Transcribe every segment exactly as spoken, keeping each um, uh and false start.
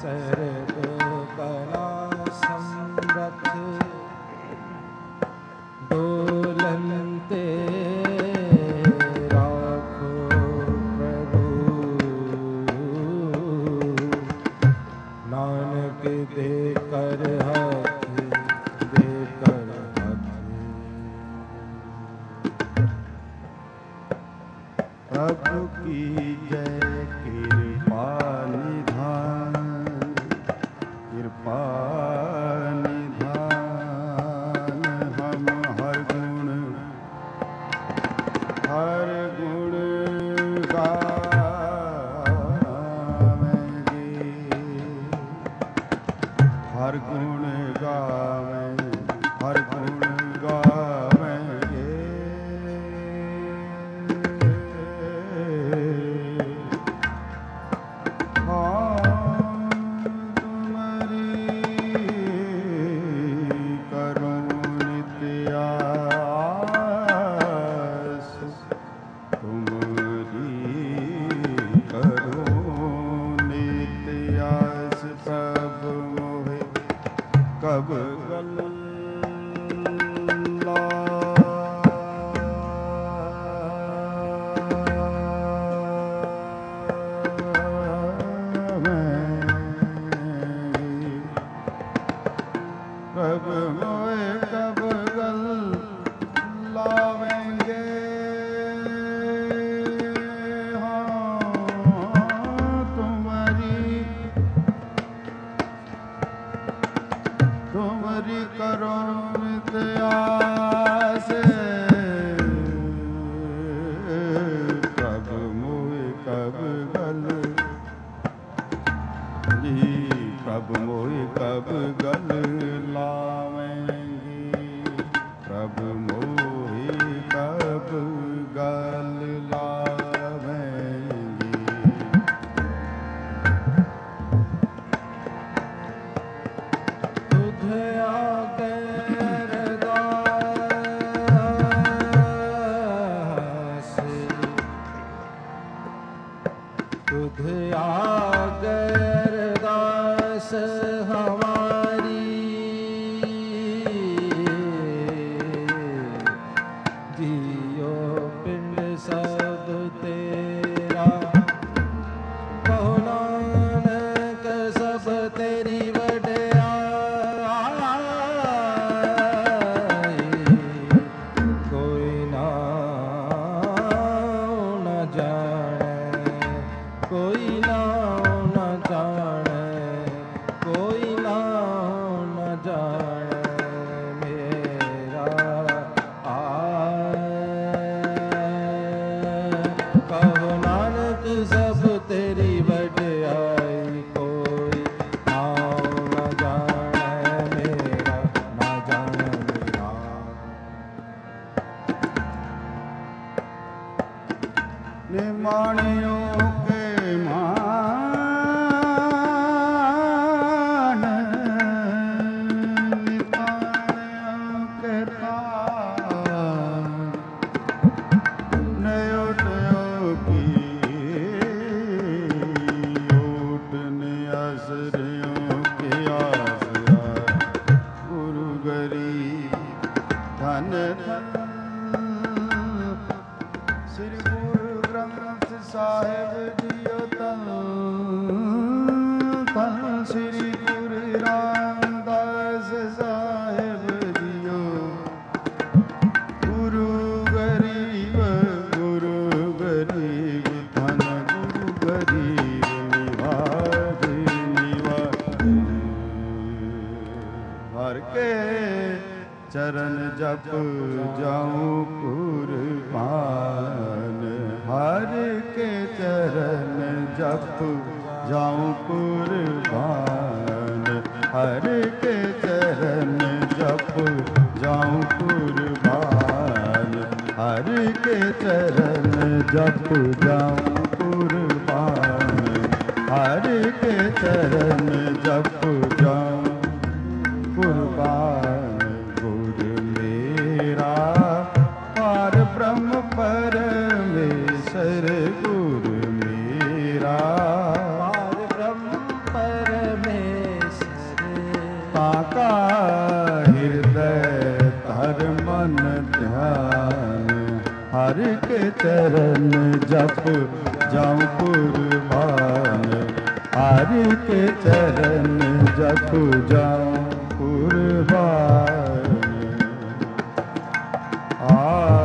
सर्व कला समरथ डोलनते राखो प्रभु नानक देकर हाथ देकर हाथ प्रभु की जय कृपा निधान कृपा निधान हम हर गुण हर गुण गावेंगे हर गुण गावें हर गुण गावेंगे कब कब मोए कब गल लावेंगे हाँ तुम्हारी तुम्हारी करुणित आस कब मोए कब गल जी कब मोए कब गल लावेंगी प्रभु मोहि कब गल लावेंगी तुझ आकर दास तुझ आकर दास हमारी जियो पिंड सब तेरा कहो नानक सब तेरी वड्याई कोई नाम न जाने कोई नाम न जाने कोई नाम न जाने मेरा कहो नानक सब तेरी वड्याई कोई नाम न जाने मेरा न जाने मेरा निमाणियों के मान निमाणियों के तान नयोटयों की ओटने आश्रयों के आसरा गुरु गरीब धन धन श्री गुरु ग्रंथ साहिब जियो तन तन श्री गुरु रामदास साहिब जियो गुरु गरीब गुरु गरीब धन गुरु गरीब निवाज निवाज हर के चरण जप जाऊं कुर्बान हर के चरण जप जाऊं कुर्बान हर के चरण जप जाऊं कुर्बान हर के चरण जप जाऊं कुर्बान हर के चरण जप जाऊं कुर्बान गुरु मेरा पार ब्रह्म परमेश्वर गुरु मेरा पार ब्रह्म परमेश्वर चरण जप जाऊं कुर्बान, हरि के चरण जप जाऊं कुर्बान। आ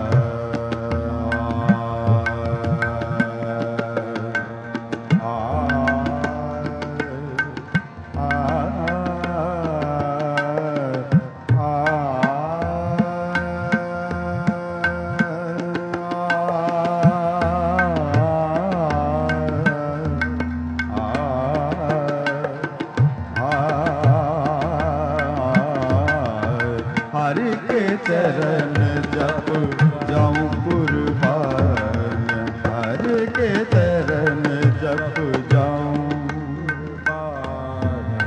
चरण जप जाऊं कुर्बान, हरि के चरण जप जाऊं कुर्बान।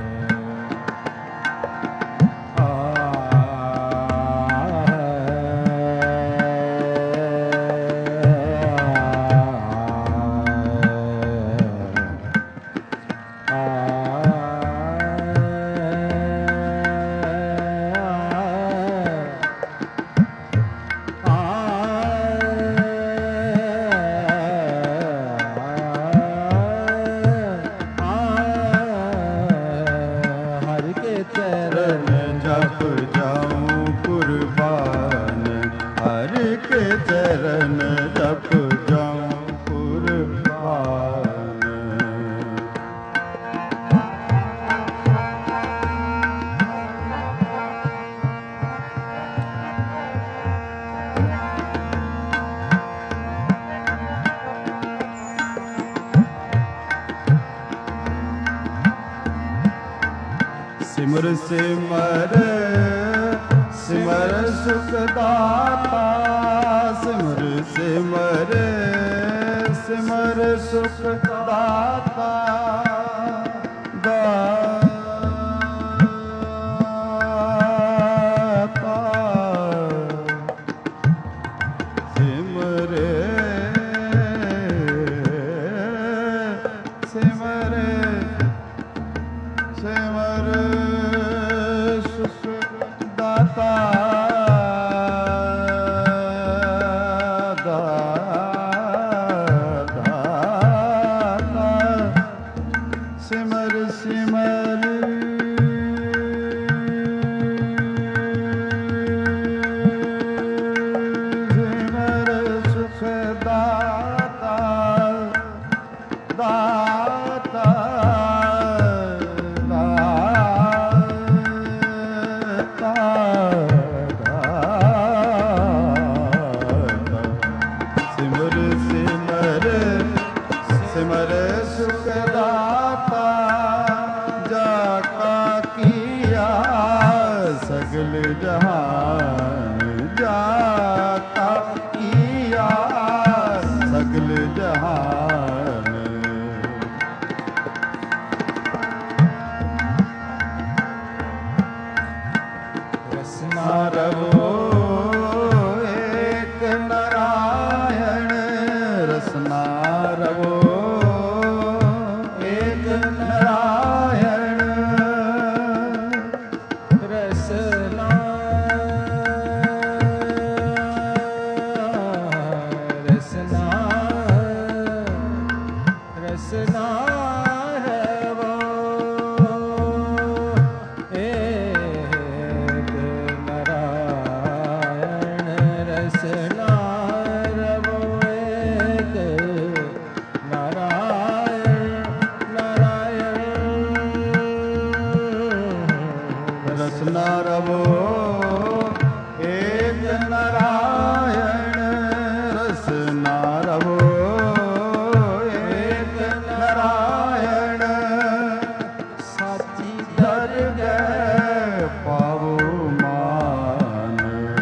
चरण जप जाऊं कुर्बान। सिमर सिमर सिमर सुखदाता, सिमर सिमर सिमर सुखदाता, दाता सिमर सिमर सिमर सुखदाता, सगल जहान जाता किया, सगल जहान रसना रवो एक नारायण, रसना रवो एक नारायण, रसना रसना रसना रवो एक नारायण, रसना रवो एक नारायण, नारायण रसना रवो एक नारायण, रसना रवो एक नारायण, साची दरगह पावो मान,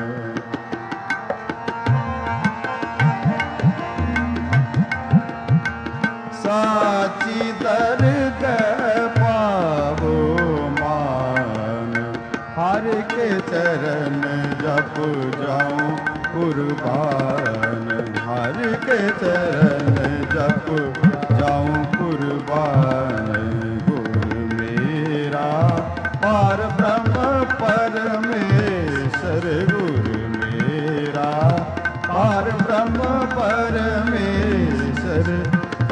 साची दरगह पावो मान, हर के चरण जप जाऊं कुर्बान, हर के चरण जप जाऊं कुर्बान। गुरु मेरा पार ब्रह्म परमेश्वर, गुरु मेरा पार ब्रह्म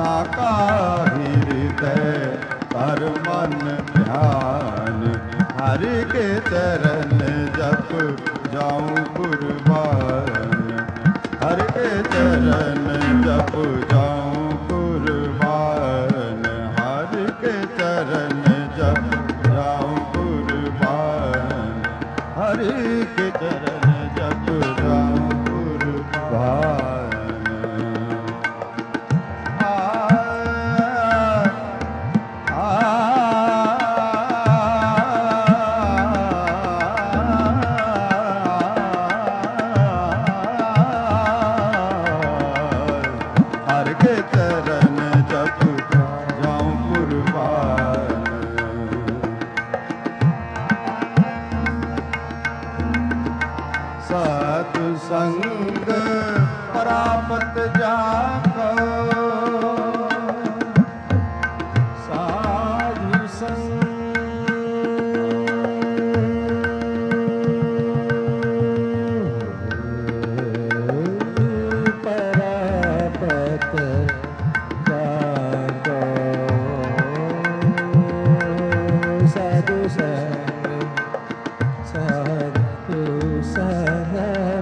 ताका हृदय कर मन ध्यान, हरि के चरण जप जाऊं कुर्बान, हरि के चरण जप जाऊं कुर्बान, हरि के चरण जप जाऊं कुर्बान, हरि के चरण जप जाऊं कुर्बान। संग प्राप्त जाको, साधु संग प्राप्त जाको, साधु संग साधु संग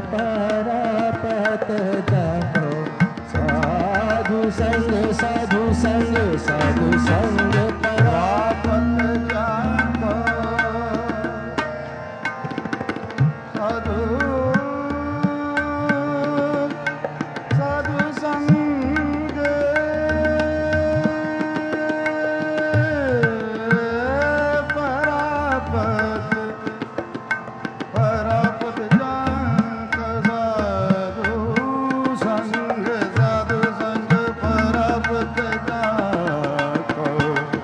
परापत जाको, साधु संग साधु संग साधु संग परापत जाको, साधु साधु संग परापत परापत जाको, साधु संग साधु संग परापत जाको,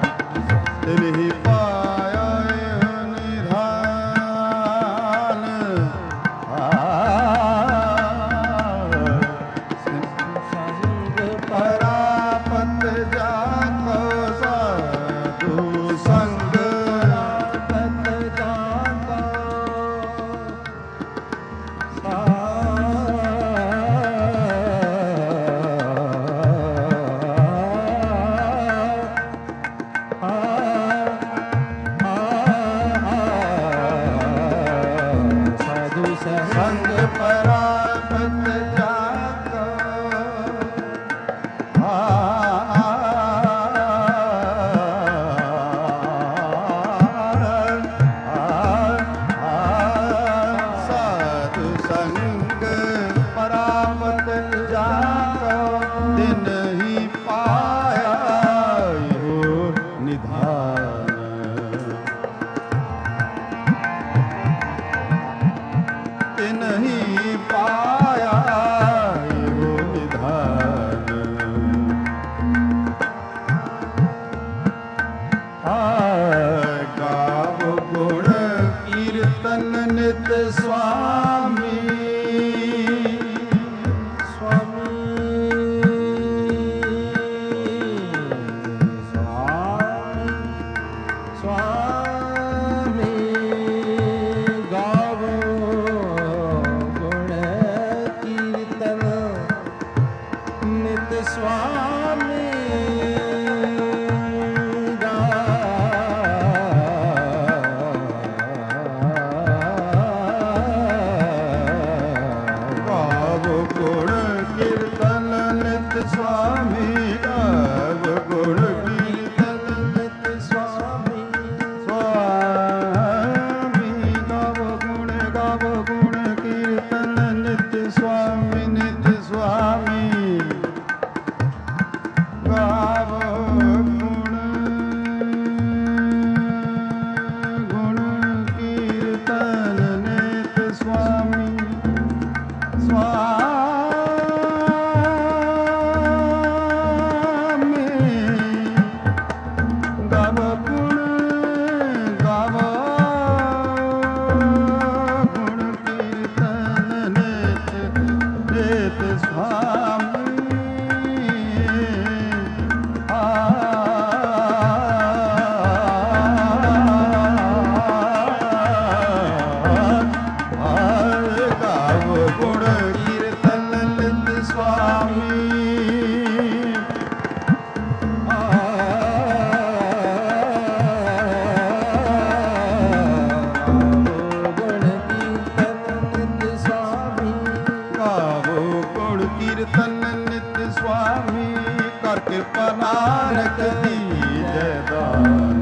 कर कृपा नानक दीजै दान।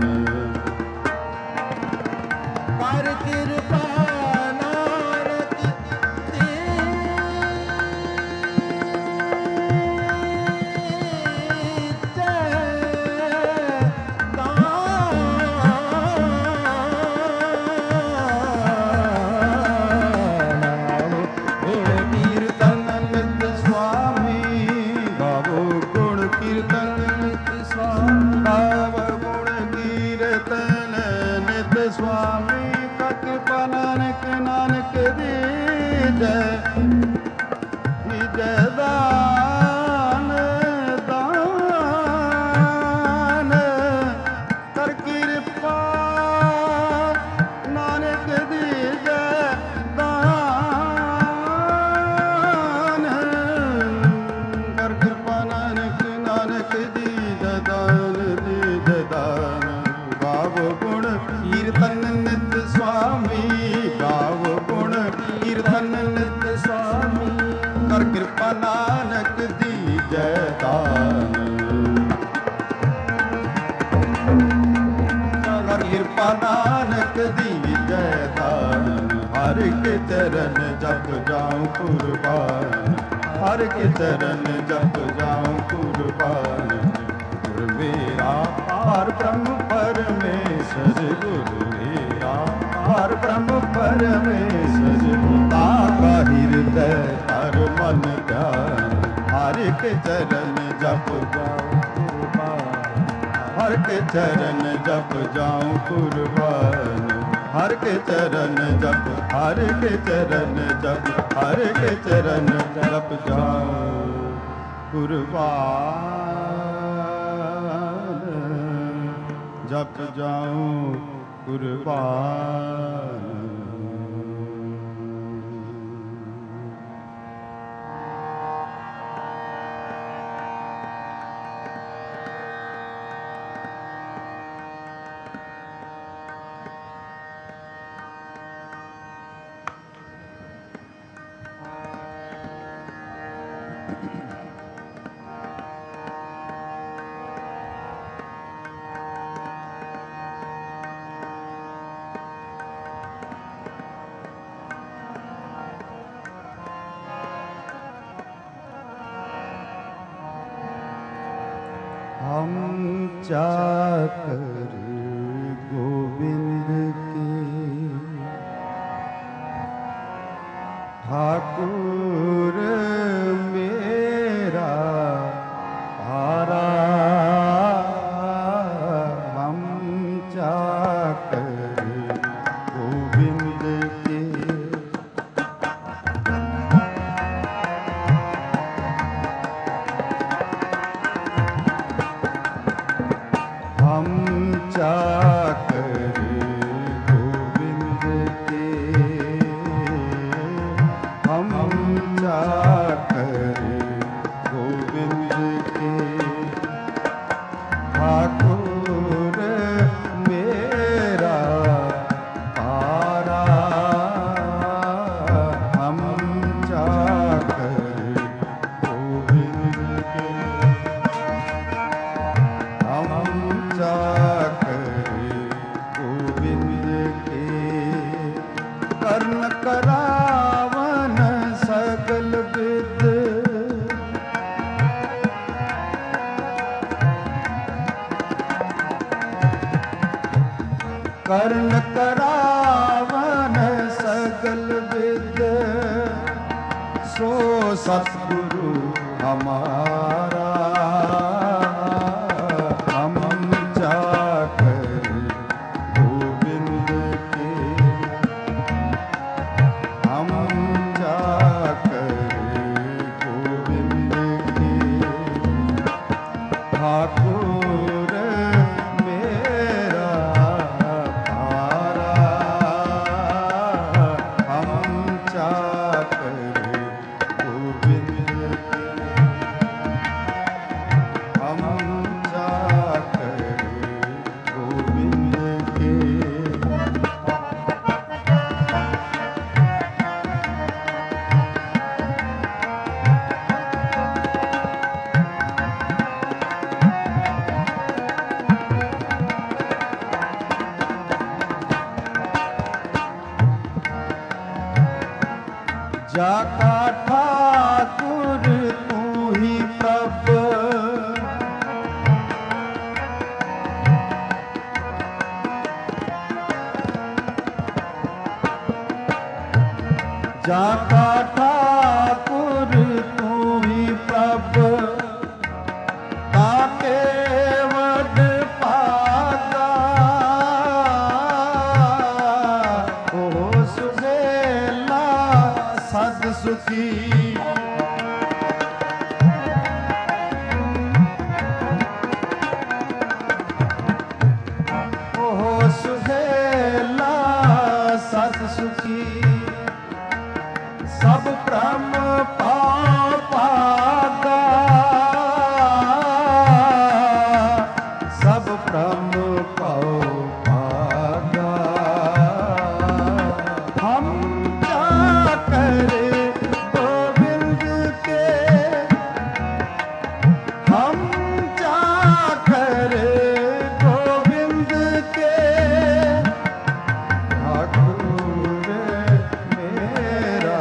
कर कृपा नानक नानक दीजै दान। हर के चरण जप जाऊं कुर्बान, हर के चरण जप जाऊं कुर्बान। गुरु मेरा पार ब्रह्म परमेश्वर, गुरु मेरा पार ब्रह्म परमेश्वर। ताका हृदय हर मन ध्यान, हर के चरण जप जाऊं कुर्बान, हर के चरण जप जाऊं कुर्बान। हर के चरण जप, हर के चरण जप, हर के चरण जप जाऊं कुर्बान, जप जाऊं कुर्बान। हम चाकर गोविंद के ठाकुर मेरा हारा, हम चाकर गोविंद के हम चाकर गोविंद के, हम चाकर गोविंद के ठाकुर मेरा पारा, हम चाकर गोविंद के, हम चाकर गोविंद के। कर्ण करावन सकल विद, कर्ण करावन सकल विद, सो सतगुरु हमारा, हम चाकर गोविंद के, हम चाकर गोविंद के ठाकुर मेरा पारा, हम चाकर गोविंद के, हम चाकर गोविंद के। जाका ठाकुर तू ही प्रभ, जाका ठाकुर तू ही प्रभ, ताके वड पागा ओ सुहेला सद सुखी। ओ सुहेला सद सुखी, सब ब्रह्म पाओ पागा, सब ब्रह्म पाओ पागा। हम क्या करे गोविंद के, हम क्या करे गोविंद के, ठाकुर मेरा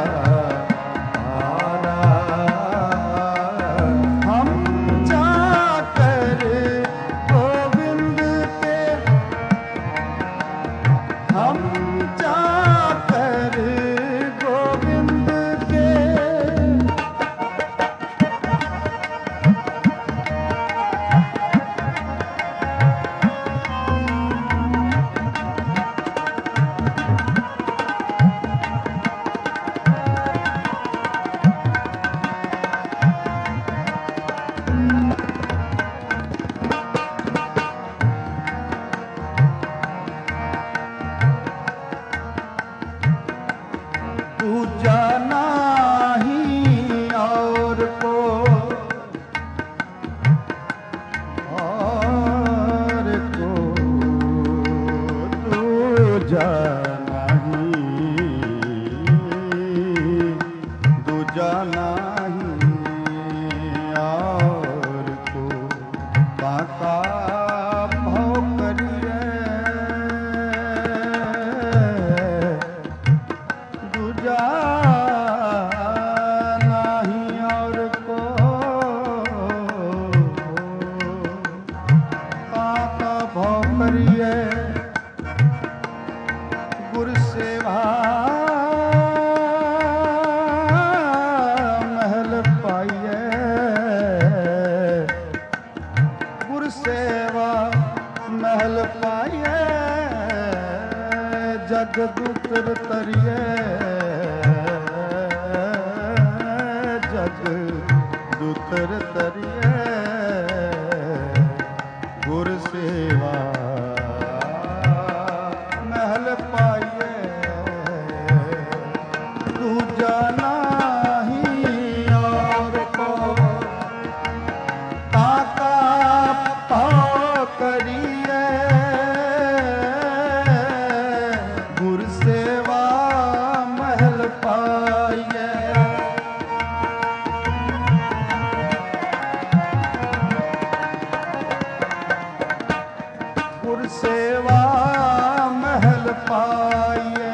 हम जा करे गोविंद के, हम जा करे गोविंद के। दूजा नहीं और को, और को दूजा नहीं, दूजा नहीं और को, बाका भाव करिए दूजा नहीं और को, पाका भाव करिए गुरु सेवा महल पाइए, गुरु सेवा महल पाइए, जग दूतर तरिए, जग दूतर तरिए, गुरु सेवा महल पाइए। दूजा नहीं और को, ताका पाओ करिए, गुरु सेवा महल पाइए। गुरु सेवा महल पाइए,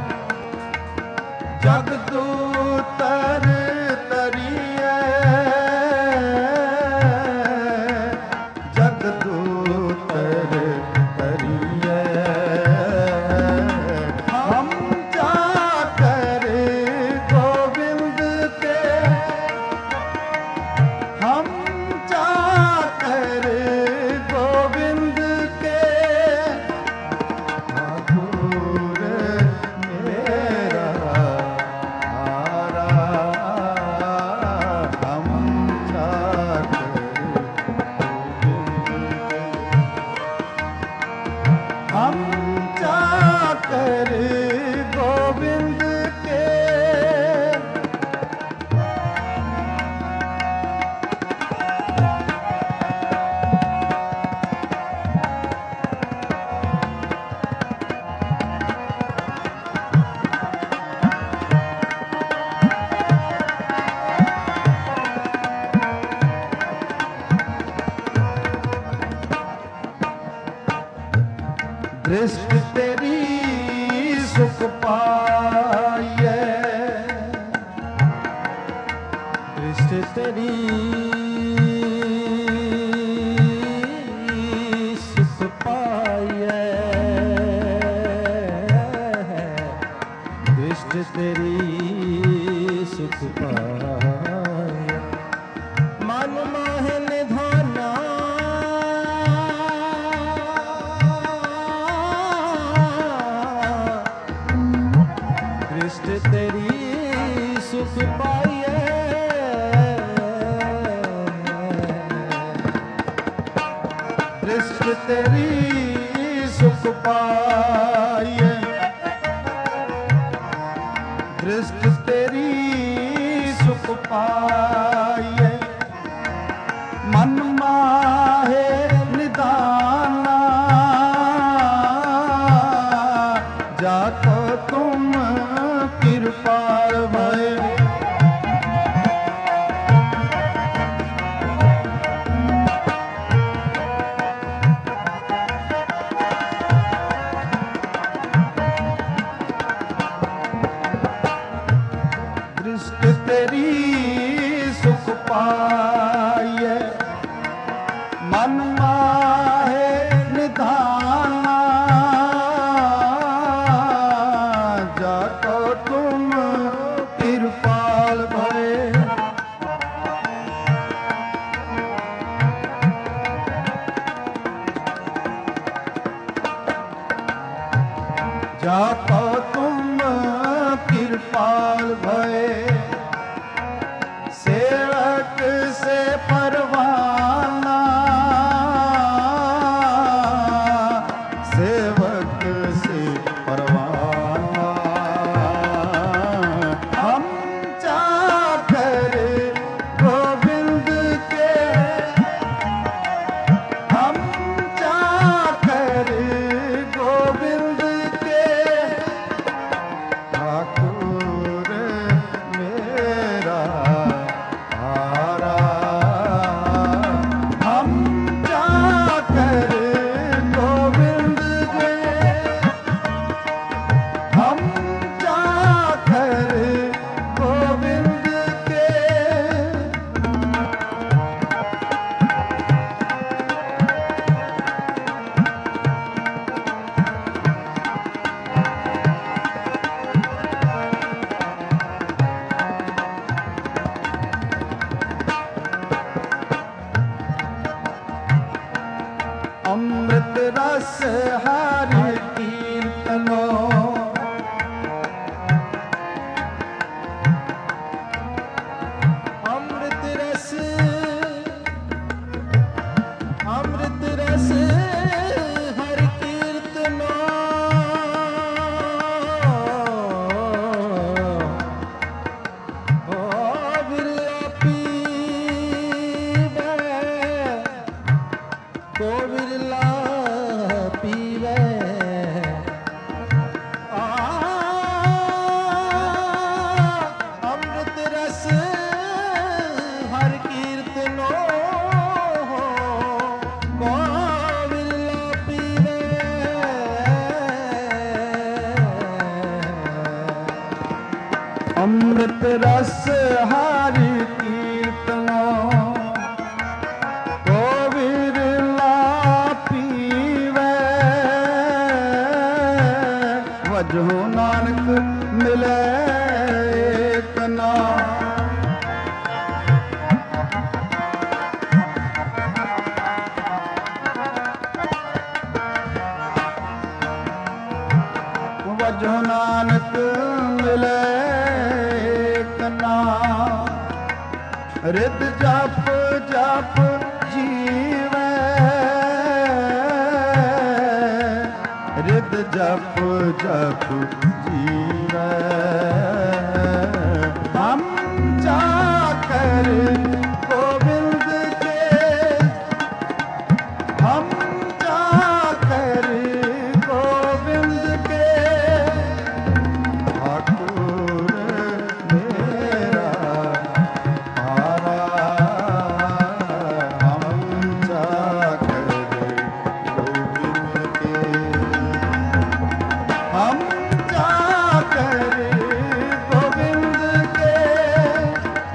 जगदूतर तरिए, जगदूतर तरिए। हम जा करे गोविंद के, हम जा करे गोविंद के, ठाकुर मेरा दृष्टि तेरी सुख पाइए, दृष्टि तेरी सुख पाए, दृष्टि तेरी सुख पाए, मन माहे निदाना, जाको तुम कृपाल भय। दृष्टि तेरी सुख पाए, मन माहे निधाना, जाको तुम कृपाल भय। जाको तुम कृपाल भय, सेवक से परवाना, सेवक से परवाना, हम चाकर गोविंद के, हम चाकर गोविंद के, ठाकुर मेरा हारा, हम चाकर गोविंद के, हम चाकर गोविंद के। अमृत रस हरि कीर्तनो, अमृत रस, अमृत रस हरि कीर्तनो, ओ बिरला पीवे, को बिरला पीवे, आ अमृत रस हर कीर्तनो, को बिरला पीवे, अमृत रस हरि कीर्तनो, को बिरला पीवे, वजो नानक मिले एक नाम। वजो नानक मिले एक नाम, रिद जप जप जीवे, रिद जप जप जीवे, हम जाकर गोविंद के, हम जाकर गोविंद के, ठाकुर मेरा हारा, हम जाकर गोविंद के, हम जाकर गोविंद के,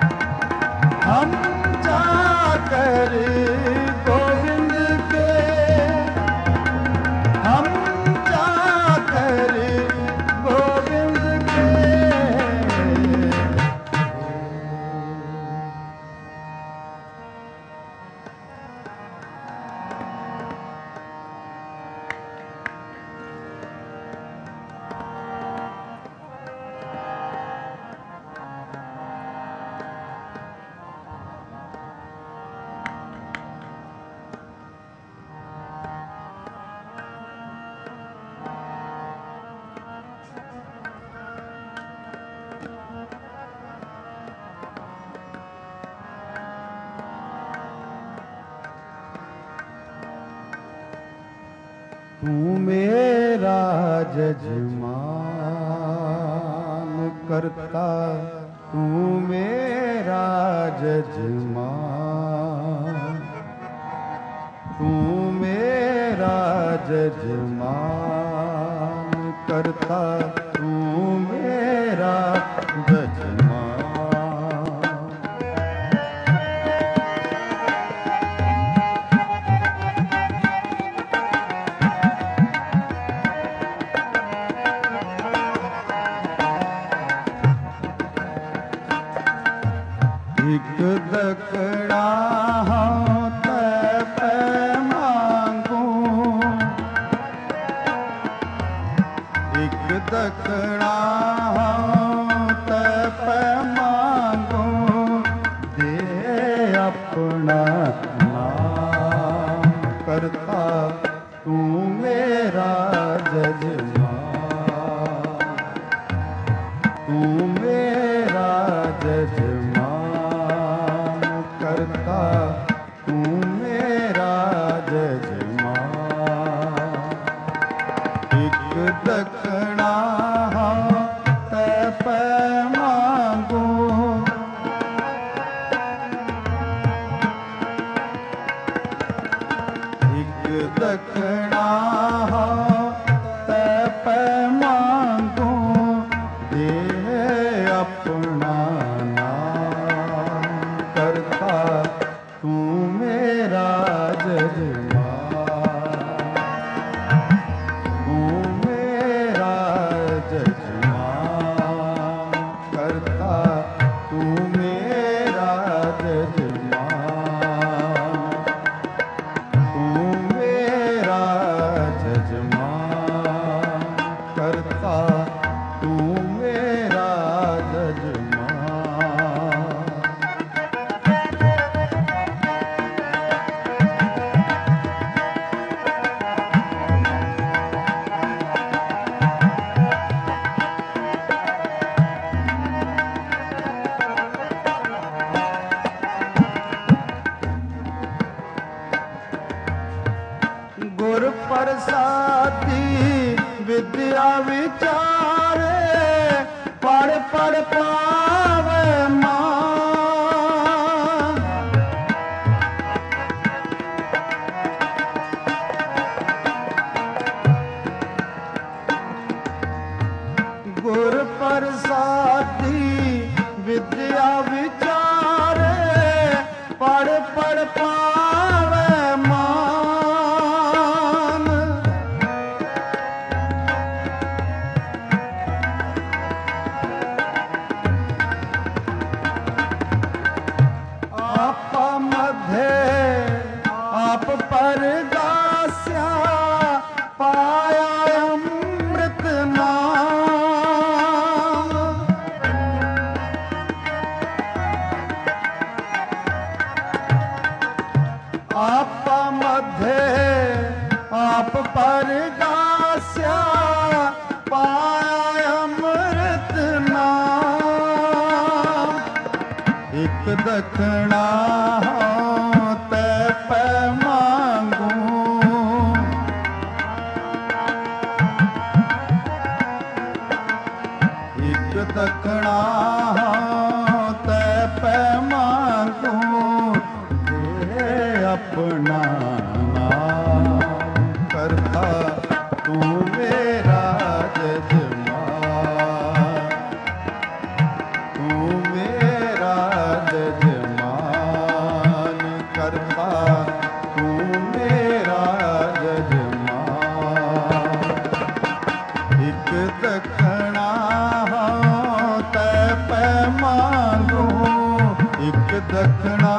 हम जाकर गोविंद के। तू मेरा जजमान करता, तू मेरा जजमान, तू मेरा जजमान करता, तू मेरा जजमान। एक दकड़ा तप मांगू, एक दकड़ा तप मांगू, दे अपना नाम करता, तू मेरा जजमान, तू मेरा जजमान करता, तू मेरा जजमान। एक दक्षिणा तप मांगू, एक दक्षिणा तप मांगू, दे अपना नाम करता, तू मेरा जजमान, तू मेरा जजमान करता, तू मेरा जजमान, तू मेरा जजमान करता, तू मेरा जजमान। गुर प्रसादी विद्या विचारे, पढ़ पढ़ पावे मान। गुर प्रसादी विद्या विचारे, पढ़ पढ़ पावे मान। आप मध्य आप परगास्या, पाया अमृत नाम। आप मध्य आप परगास्या, पाया अमृत नाम। एक दक्षिणा तप मांगू, एक दक्षिणा तप मांगू, दे अपना नाम करता, तू मेरा जजमान, तू मेरा जजमान करता, तू मेरा जजमान। एक दक्षिणा तप मांगू, एक दक्षिणा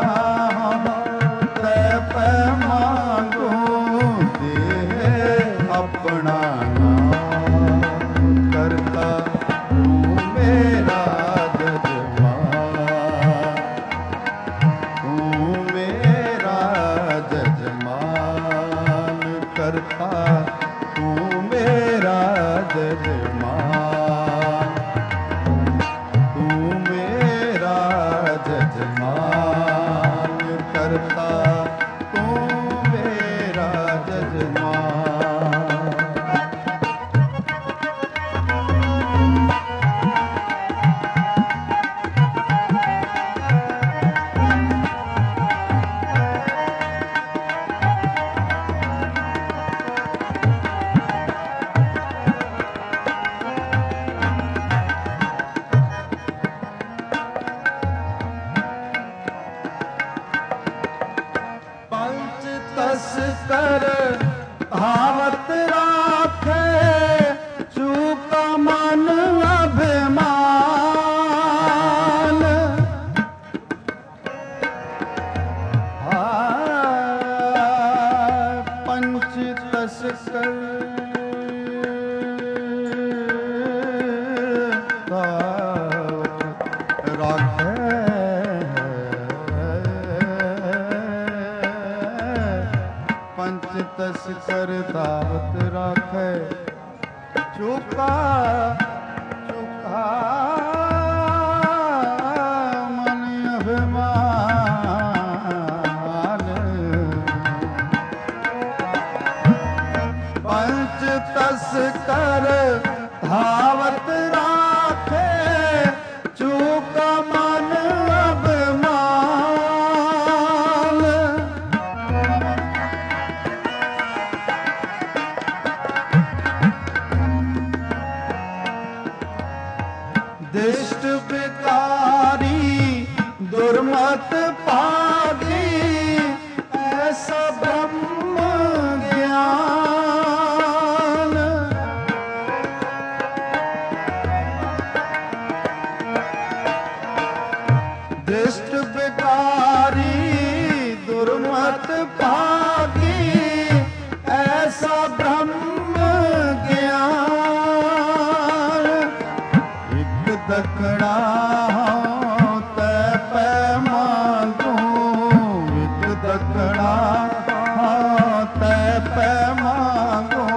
तप मांगू, दे अपना नाम करता, तू मेरा जजमान, तू मेरा जजमान करता, तू मेरा जजमान, तू मेरा जजमान करता, तू मेरा जजमान। कर धावत राखे, चूका मन अभिमान। पंच तस्कर तस्कर दावत राखे, चूका चूका मन अभिमान। पंच तस्कर धावत राखे, चूका मन अभिमान। दिष्ट विकारी दुर्मत पागी, ऐसा ब्रह्म ज्ञान। दिष्ट विकारी दुर्मत पागी, ऐसा ब्रह्म ज्ञान। दखना ते पै मांगू, एक दखना ते पै मांगू,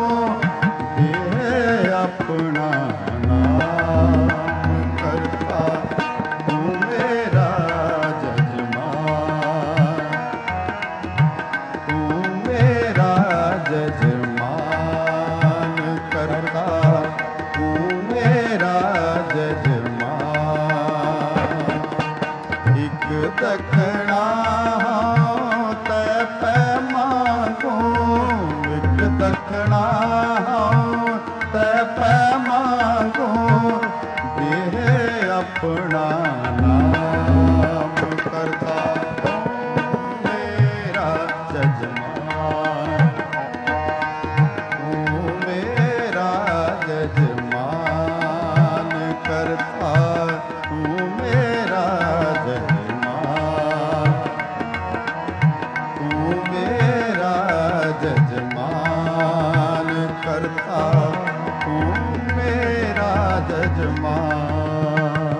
ये अपना नाम करता तू मेरा जजमान, तू मेरा जजमान करता तू मेरा दखना ते पै मांगू, एक दखना ते पै मांगू, ये अपना नाम करता मेरा जजमान, तू मेरा जजमान करता तू मेरा जजमान करता तू मेरा जजमान।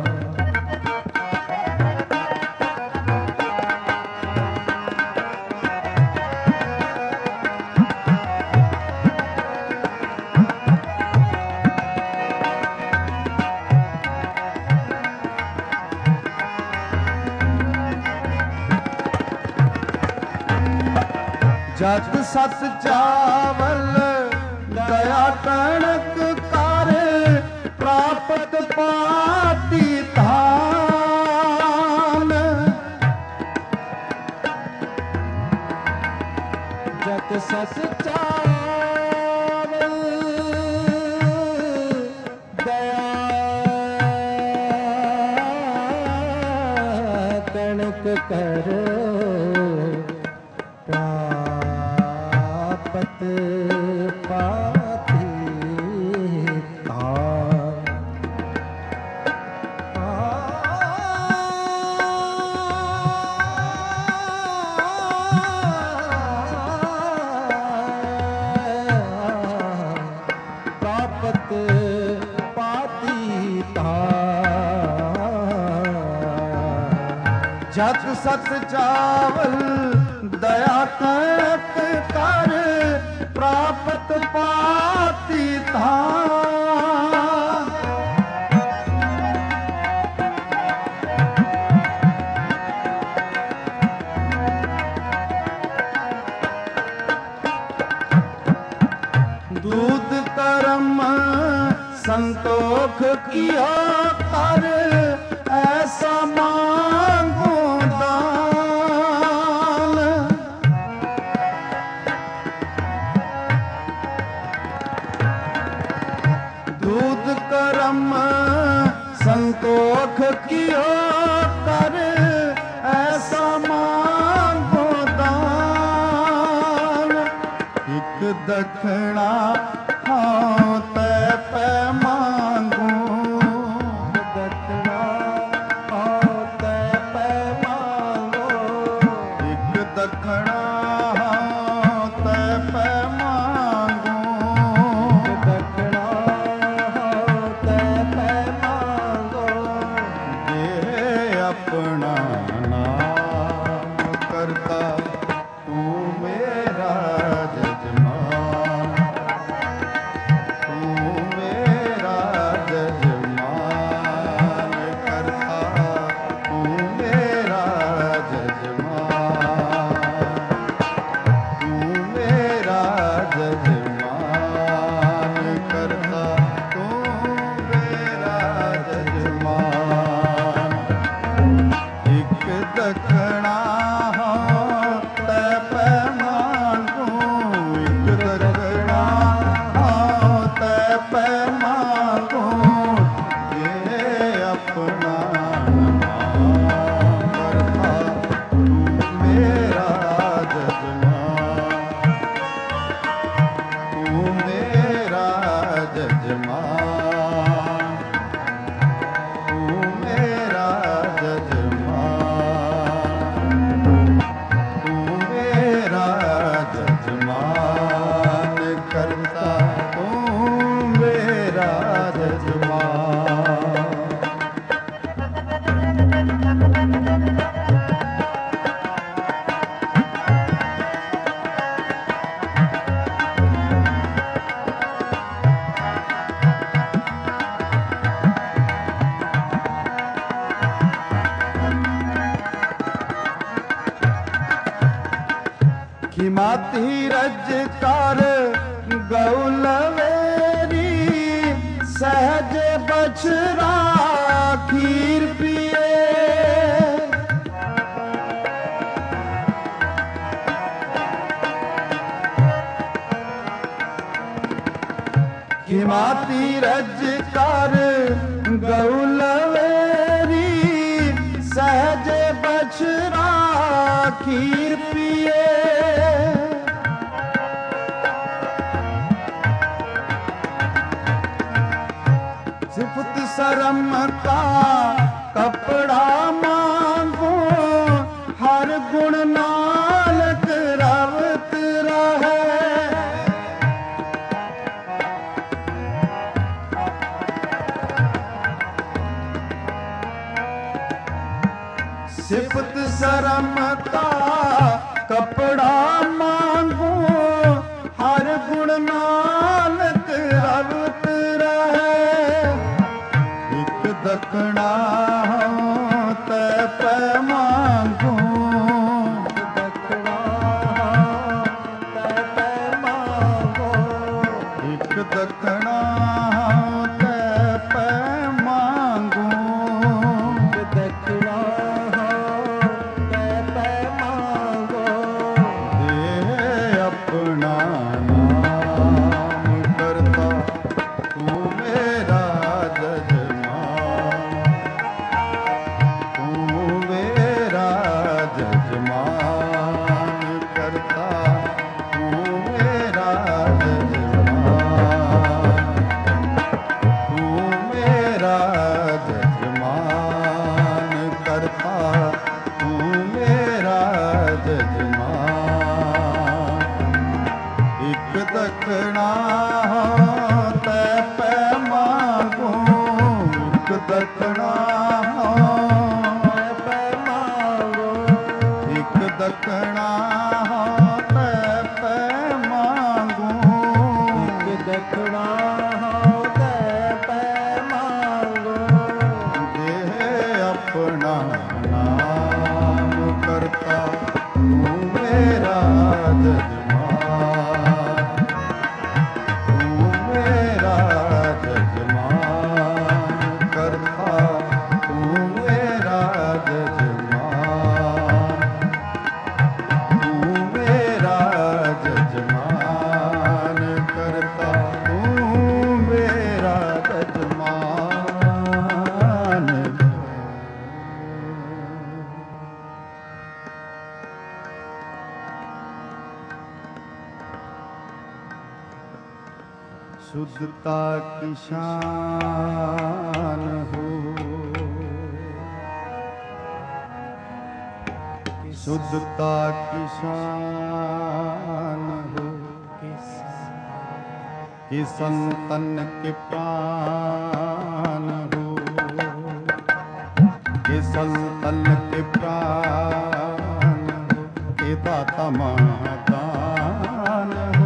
जग सत चावल दया कणक कर, प्राप्त पाती धान। जग सत चावल दया कणक कर, पाती धान। प्राप्त पाती धान। जग सत चावल दया कणक कर, प्राप्त पाती धान। दूध कर्म संतोख किया कर, ऐसा मांगो दान। दूध कर्म संतोख किया कर, ऐसा मांगो दान। दक्षिणा हाँ तै पे मांगू दक्षिणा हाँ तै पे मांगो एक दक्षिणा हाँ तै पे मांगू दक्षिणा हाँ तै पे मांगो ये अपना नाम करता तू मेरा खिमाती रज कर गौलवेरी सहज बछरा खीर पिए खिमाती रज कर गौलवेरी सहज बछरा खीर पिए सिफत शर्म का कपड़ा मांगो हर गुण नानक रवत रहे सिफत शर्म का कपड़ा मांगो हर गुण नानक रवत रहे दक्षिणा तै पे मांगू दक्षिणा तै पे मांगो एक दक्षिणा तै पे मांगू दक्षिणा तै पे मांगो दे अपना नाम करता तू मेरा दक्षिणा तै पे मांगू दक्षिणा पे मांगो एक दक्षिणा तै पे मांगू एक दक्षिणा तै पे मांगो दे अपना नाम करता तू मेरा शुद्धता की शान हो, शुद्धता की शान हो, कि संतन के प्राण हो, कि संतन के प्राण हो, कि दाता महादान हो,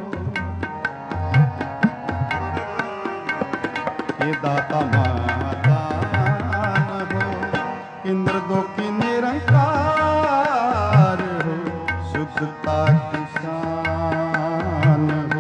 कि दाता महादान हो, इंद्र दो की निरंकार हो, शुद्धता की शान हो,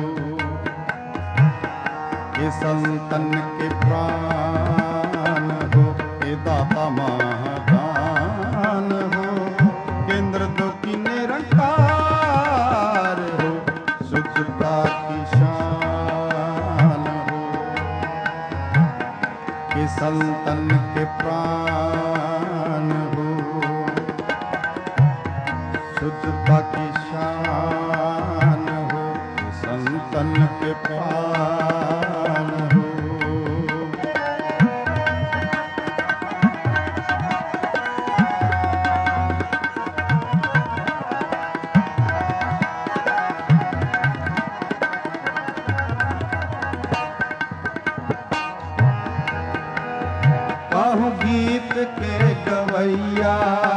ये संतन के प्राण हो, ये दाता महादान हो, केंद्र दो की निरंकार हो, शुद्धता की शान हो, ये संतन के प्राण हो, शुद्धता की शान हो, ये संतन के प्राण हो। कहूँ गीत के गवैया,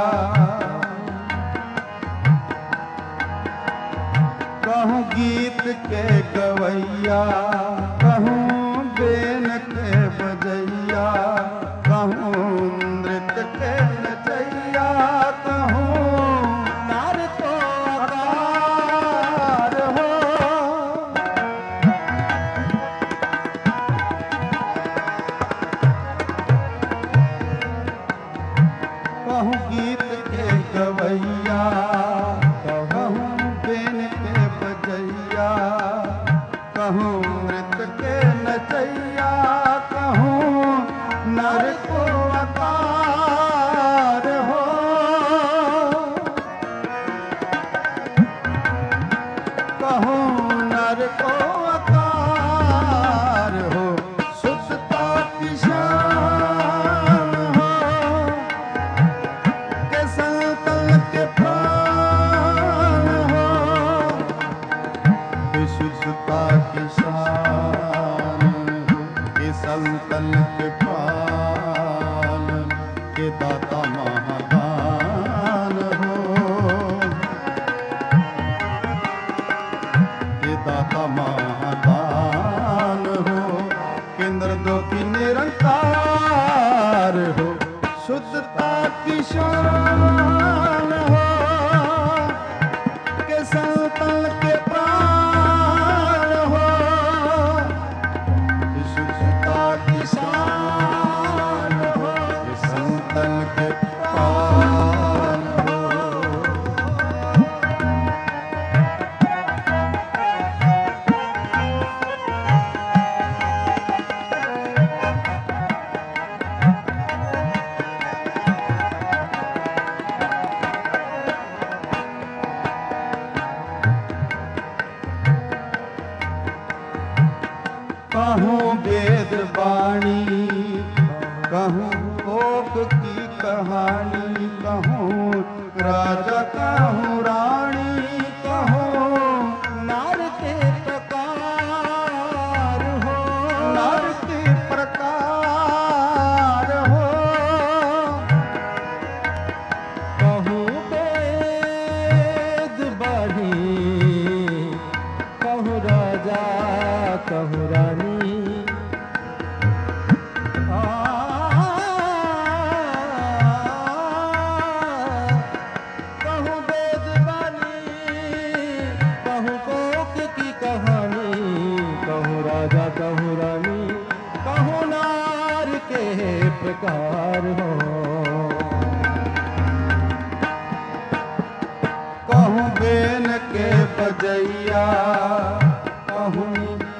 कहूँ गीत के गवैया, कहूँ बेन के बजैया, कहूँ नृत्य के नचैया, कहूँ नार तो अकार हो, कहूँ गीत के गवैया, कहूँ बेन के बजैया, कहूँ नृत्य के नचैया, कहूँ नर को अकार हो, कहूँ नर को अकार हो, शुद्धता की शान हो, के संतन के प्राण हो, के शुद्धता की शान हो, के संतन के प्राण, के दाता महादान हो, के दाता महादान हो, केंद्र दो की निरंकार हो, शुद्धता की शान हो, के संतन के प्राण हो, के शुद्धता की शान हो, के संतन के प्राण हो। कहूँ वेद वाणी, कहूँ भोग की कहानी, कहूँ राजा कहूँ रानी, कहूँ नार के प्रकार हो, नार के प्रकार हो, कहूँ वेद वाणी, कहूँ राजा कहूँ रानी, कहूँ वेद वाणी, कहूँ कोक की कहानी, कहूँ राजा कहूँ रानी, कहूँ नार के प्रकार हो, कहूँ बेन के बजैया, कहूँ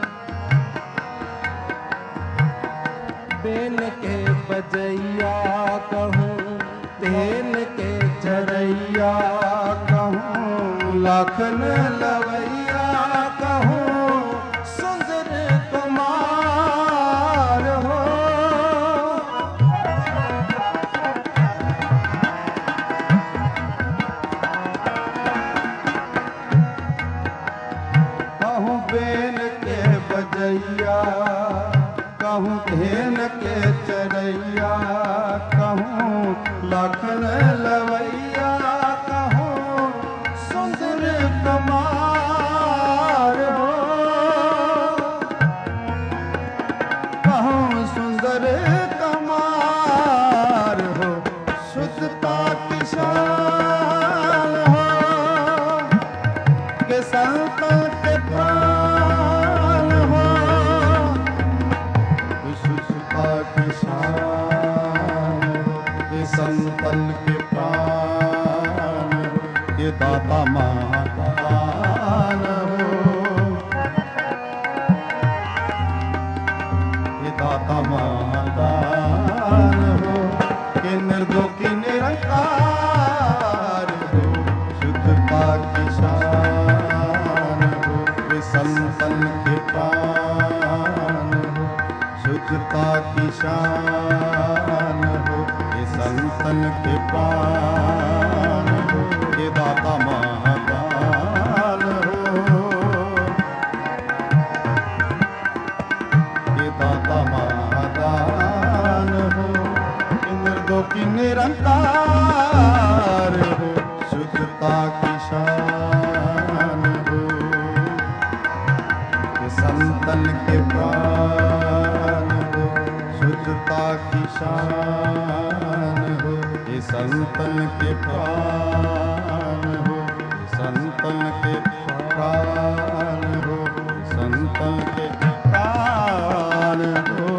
बेन के बजैया, कहूँ तेल के चरैया, कहूँ लाखन लवैया, कहूँ सुंदर को बेन के बजैया कहूँ धेन के चरैया कहूँ लखन लवैया कहूँ सुंदर कमार हो कहूँ सुंदर कमार हो शुद्धता की शान हो के संतन के प्राण हो शुद्धता की शान हो के संतन के प्राण हो के दाता महादान हो के दाता महादान हो के निर्दो की निरंकार हो शुद्धता की शान हो के संतन के प्राण हो शुद्धता की शान हो के संतन के प्राण हो के दाता महादान हो के दाता महादान हो निर्दो की निरंकार हो शुद्धता की शान हो कि संतन के प्राण हो शुद्धता की शान हो कि संतन के प्राण हो संतन के प्राण हो संतन के प्राण हो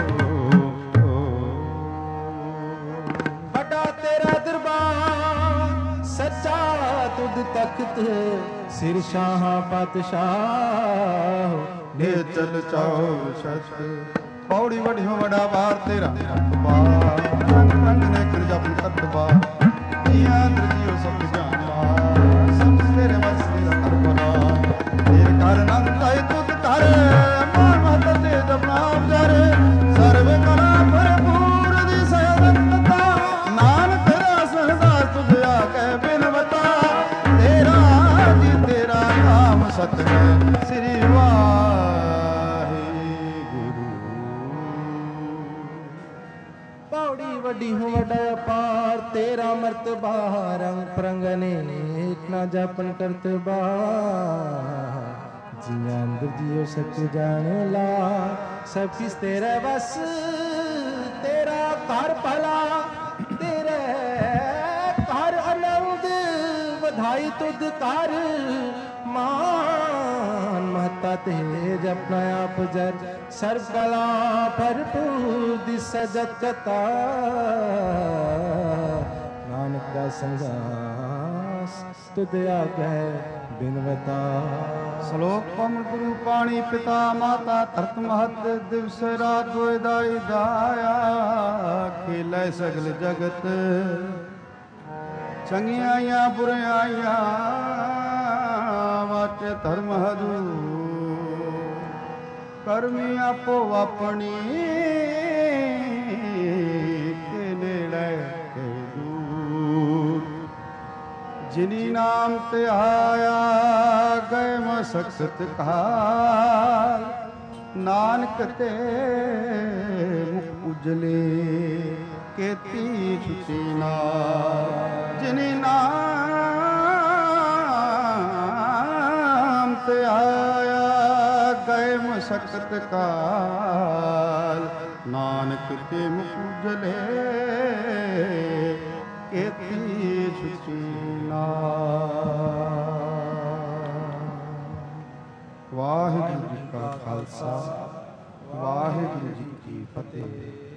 तख्त सिर शाह पातशाह ने चल चाओ शत पौड़ी वढ़ियो वड़ा बार तेरा बार रंग रंग ने कर जप तत्वा दिया दृजियो सब जाना सब तेरे बस तेरा कर बना तेरे कारण अंतय तुझ कर मान मत ते जब नाम जरे सर्व कला भरपूर दिस अनंतता नानक रस सदा तुझ आके बिन बता सतगुर श्री वाहिगुरु पौड़ी वड्डी हो वड्डा पार तेरा मर्तबा रंग प्रंगने एक ना जापन करतबा जिया अंदर जियो सच जाने ला सब किस तेरे बस तेरा घर भला तेरे घर आनंद बधाई तुद कर मान महता तेज अपना आप जर सर्व कला भरपूर दिस सजत कता नानक का संगास तुद आगे बिनवता श्लोक पवन गुरु पाणी पिता माता धरत महत दिवस रात दाई दाया खेलै सगल जगत चंगियाइया बुराइया वाटे धर्म हरू करमी आपो अपनी के नेड़े के दूर जिनी नाम ते आया गए मसक्त काल नानक ते मुख उजले केती छुटी ना जिनी नाम ते आया गए मसक्त काल नानक ते मुख उजले केती छुटी ना। वाहिगुरू जी का खालसा वाहिगुरू जी की फतेह।